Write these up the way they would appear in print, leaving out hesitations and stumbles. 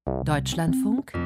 Deutschlandfunk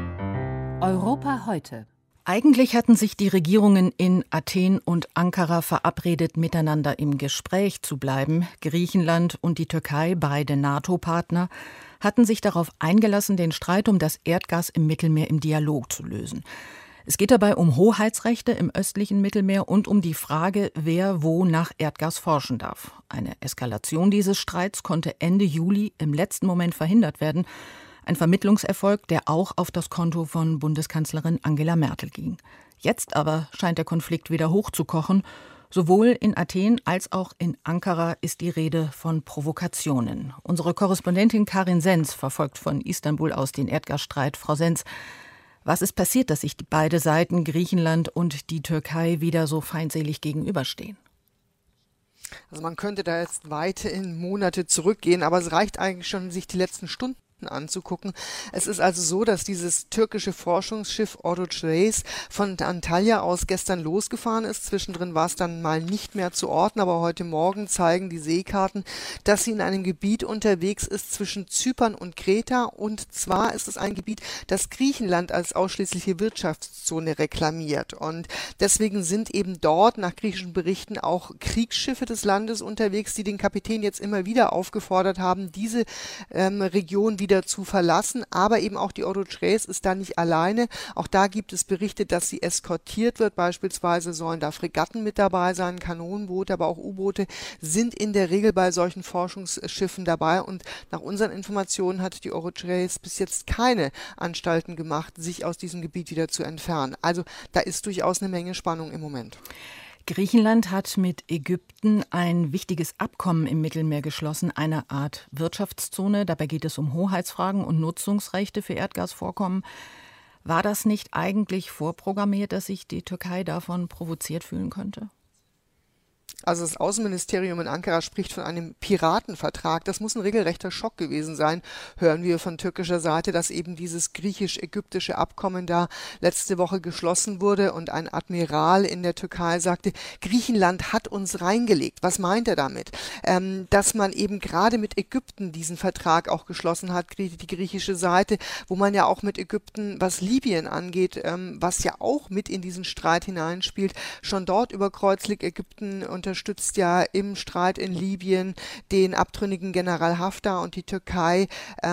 Europa heute. Eigentlich hatten sich die Regierungen in Athen und Ankara verabredet, miteinander im Gespräch zu bleiben. Griechenland und die Türkei, beide NATO-Partner, hatten sich darauf eingelassen, den Streit um das Erdgas im Mittelmeer im Dialog zu lösen. Es geht dabei um Hoheitsrechte im östlichen Mittelmeer und um die Frage, wer wo nach Erdgas forschen darf. Eine Eskalation dieses Streits konnte Ende Juli im letzten Moment verhindert werden. Ein Vermittlungserfolg, der auch auf das Konto von Bundeskanzlerin Angela Merkel ging. Jetzt aber scheint der Konflikt wieder hochzukochen. Sowohl in Athen als auch in Ankara ist die Rede von Provokationen. Unsere Korrespondentin Karin Sens verfolgt von Istanbul aus den Erdgasstreit. Frau Sens, was ist passiert, dass sich beide Seiten, Griechenland und die Türkei, wieder so feindselig gegenüberstehen? Also man könnte da jetzt weiterhin Monate zurückgehen, aber es reicht eigentlich schon, sich die letzten Stunden anzugucken. Es ist also so, dass dieses türkische Forschungsschiff Oroçres von Antalya aus gestern losgefahren ist. Zwischendrin war es dann mal nicht mehr zu orten, aber heute Morgen zeigen die Seekarten, dass sie in einem Gebiet unterwegs ist zwischen Zypern und Kreta. Und zwar ist es ein Gebiet, das Griechenland als ausschließliche Wirtschaftszone reklamiert. Und deswegen sind eben dort nach griechischen Berichten auch Kriegsschiffe des Landes unterwegs, die den Kapitän jetzt immer wieder aufgefordert haben, diese Region wieder zu verlassen, aber eben auch die Oroçres ist da nicht alleine. Auch da gibt es Berichte, dass sie eskortiert wird. Beispielsweise sollen da Fregatten mit dabei sein, Kanonenboote, aber auch U-Boote sind in der Regel bei solchen Forschungsschiffen dabei. Und nach unseren Informationen hat die Oroçres bis jetzt keine Anstalten gemacht, sich aus diesem Gebiet wieder zu entfernen. Also da ist durchaus eine Menge Spannung im Moment. Griechenland hat mit Ägypten ein wichtiges Abkommen im Mittelmeer geschlossen, eine Art Wirtschaftszone. Dabei geht es um Hoheitsfragen und Nutzungsrechte für Erdgasvorkommen. War das nicht eigentlich vorprogrammiert, dass sich die Türkei davon provoziert fühlen könnte? Also das Außenministerium in Ankara spricht von einem Piratenvertrag. Das muss ein regelrechter Schock gewesen sein, hören wir von türkischer Seite, dass eben dieses griechisch-ägyptische Abkommen da letzte Woche geschlossen wurde und ein Admiral in der Türkei sagte, Griechenland hat uns reingelegt. Was meint er damit? Dass man eben gerade mit Ägypten diesen Vertrag auch geschlossen hat, die griechische Seite, wo man ja auch mit Ägypten, was Libyen angeht, was ja auch mit in diesen Streit hineinspielt, schon dort über Kreuz liegt. Ägypten unterstützt ja im Streit in Libyen den abtrünnigen General Haftar und die Türkei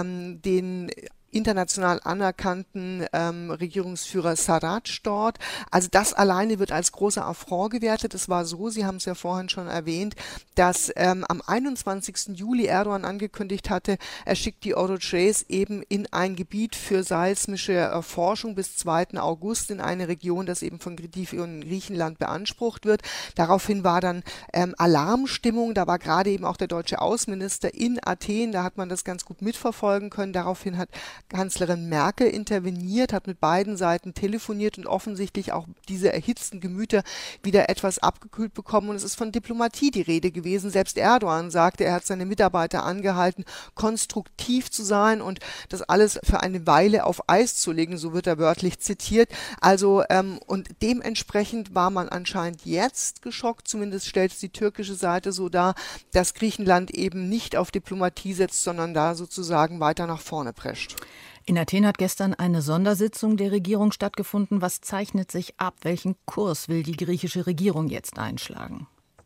den international anerkannten Regierungsführer Sarraj dort. Also das alleine wird als großer Affront gewertet. Es war so, Sie haben es ja vorhin schon erwähnt, dass am 21. Juli Erdogan angekündigt hatte, er schickt die Oroçres eben in ein Gebiet für seismische Forschung bis 2. August in eine Region, das eben von Griechenland beansprucht wird. Daraufhin war dann Alarmstimmung. Da war gerade eben auch der deutsche Außenminister in Athen. Da hat man das ganz gut mitverfolgen können. Daraufhin hat Kanzlerin Merkel interveniert, hat mit beiden Seiten telefoniert und offensichtlich auch diese erhitzten Gemüter wieder etwas abgekühlt bekommen. Und es ist von Diplomatie die Rede gewesen. Selbst Erdogan sagte, er hat seine Mitarbeiter angehalten, konstruktiv zu sein und das alles für eine Weile auf Eis zu legen, so wird er wörtlich zitiert. Also und dementsprechend war man anscheinend jetzt geschockt, zumindest stellt es die türkische Seite so dar, dass Griechenland eben nicht auf Diplomatie setzt, sondern da sozusagen weiter nach vorne prescht. In Athen hat gestern eine Sondersitzung der Regierung stattgefunden. Was zeichnet sich ab? Welchen Kurs will die griechische Regierung jetzt einschlagen?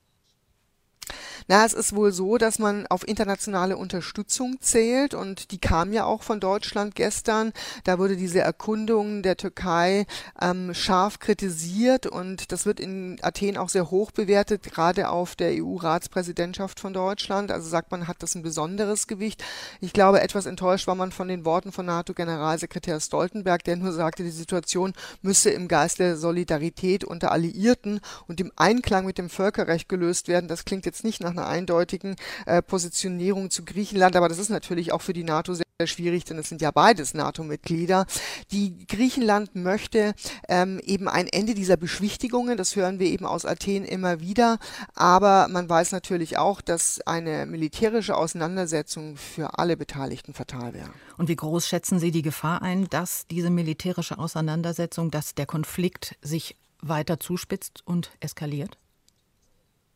Na, es ist wohl so, dass man auf internationale Unterstützung zählt und die kam ja auch von Deutschland gestern. Da wurde diese Erkundung der Türkei scharf kritisiert und das wird in Athen auch sehr hoch bewertet, gerade auf der EU-Ratspräsidentschaft von Deutschland. Also sagt man, hat das ein besonderes Gewicht. Ich glaube, etwas enttäuscht war man von den Worten von NATO-Generalsekretär Stoltenberg, der nur sagte, die Situation müsse im Geist der Solidarität unter Alliierten und im Einklang mit dem Völkerrecht gelöst werden. Das klingt jetzt nicht nach einer eindeutigen Positionierung zu Griechenland, aber das ist natürlich auch für die NATO sehr schwierig, denn es sind ja beides NATO-Mitglieder. Die Griechenland möchte eben ein Ende dieser Beschwichtigungen, das hören wir eben aus Athen immer wieder, aber man weiß natürlich auch, dass eine militärische Auseinandersetzung für alle Beteiligten fatal wäre. Und wie groß schätzen Sie die Gefahr ein, dass diese militärische Auseinandersetzung, dass der Konflikt sich weiter zuspitzt und eskaliert?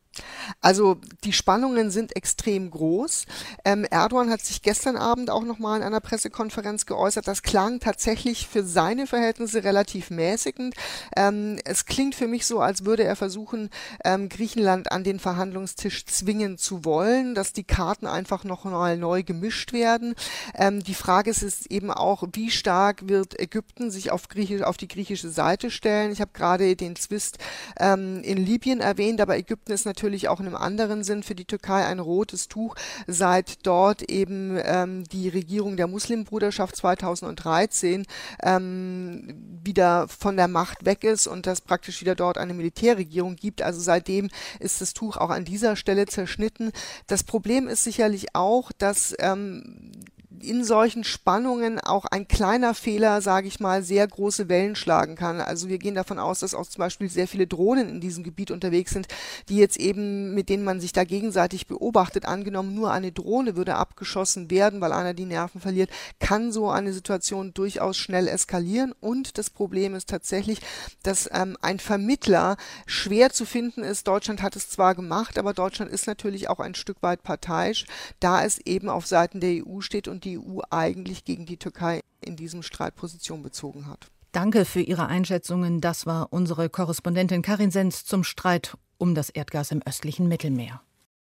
Also die Spannungen sind extrem groß. Erdogan hat sich gestern Abend auch nochmal in einer Pressekonferenz geäußert. Das klang tatsächlich für seine Verhältnisse relativ mäßigend. Es klingt für mich so, als würde er versuchen, Griechenland an den Verhandlungstisch zwingen zu wollen, dass die Karten einfach noch mal neu gemischt werden. Die Frage ist eben auch, wie stark wird Ägypten sich auf die griechische Seite stellen. Ich habe gerade den Zwist in Libyen erwähnt, aber Ägypten ist natürlich auch in einem anderen Sinn für die Türkei ein rotes Tuch, seit dort eben die Regierung der Muslimbruderschaft 2013 wieder von der Macht weg ist und das praktisch wieder dort eine Militärregierung gibt. Also seitdem ist das Tuch auch an dieser Stelle zerschnitten. Das Problem ist sicherlich auch, dass in solchen Spannungen auch ein kleiner Fehler, sage ich mal, sehr große Wellen schlagen kann. Also wir gehen davon aus, dass auch zum Beispiel sehr viele Drohnen in diesem Gebiet unterwegs sind, die jetzt eben, mit denen man sich da gegenseitig beobachtet. Angenommen, nur eine Drohne würde abgeschossen werden, weil einer die Nerven verliert, kann so eine Situation durchaus schnell eskalieren. Und das Problem ist tatsächlich, dass ein Vermittler schwer zu finden ist. Deutschland hat es zwar gemacht, aber Deutschland ist natürlich auch ein Stück weit parteiisch, da es eben auf Seiten der EU steht und die EU eigentlich gegen die Türkei in diesem Streit Position bezogen hat. Danke für Ihre Einschätzungen. Das war unsere Korrespondentin Karin Senz zum Streit um das Erdgas im östlichen Mittelmeer.